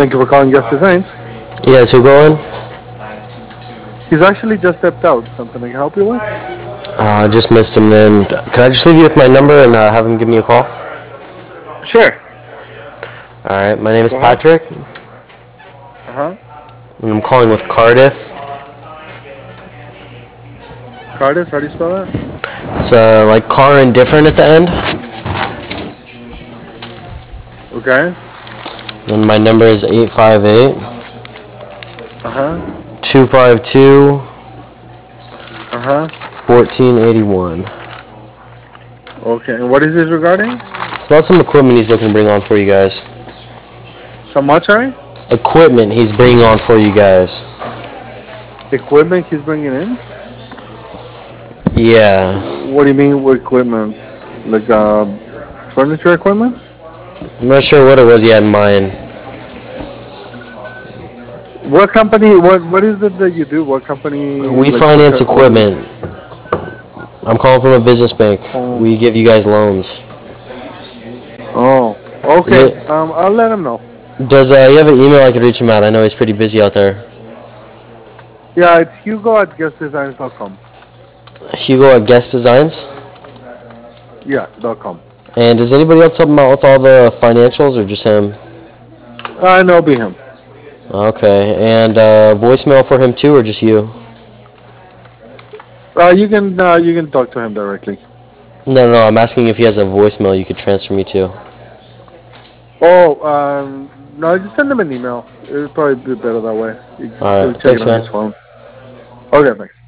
Thank you for calling Guest Designs. Yes, who going? He's actually just stepped out. Something I can help you with? I just missed him then. Can I just leave you with my number and have him give me a call? Sure. Alright, my name is Go ahead. Patrick, Uh-huh. and I'm calling with Cardiff. Cardiff, how do you spell that? It's like car indifferent at the end. Okay. And my number is 858 Uh-huh. 252 Uh-huh. 1481. Okay. And what is this regarding? It's about some equipment he's looking to bring on for you guys. So much, sorry? Equipment he's bringing on for you guys. Equipment he's bringing in? Yeah. What do you mean with equipment? Like, furniture equipment? I'm not sure what it was he had in mind. What company, what is it that you do? What company, We like, what finance kind, what, equipment. I'm calling from a business bank. oh, We give you guys loans. oh, okay. Yeah. I'll let him know. Does you have an email I could reach him at? I know he's pretty busy out there. Yeah, it's Hugo at guestdesigns.com. Hugo at Guest Designs. Yeah, .com. And does anybody else help him out with all the financials, or just him? No, it'll be him. Okay. And voicemail for him too, or just you? You can talk to him directly. No. I'm asking if he has a voicemail you could transfer me to. Oh, no, just send him an email. It'll probably be better that way. All He'll right. check it Thanks, on his man. phone. Okay, thanks.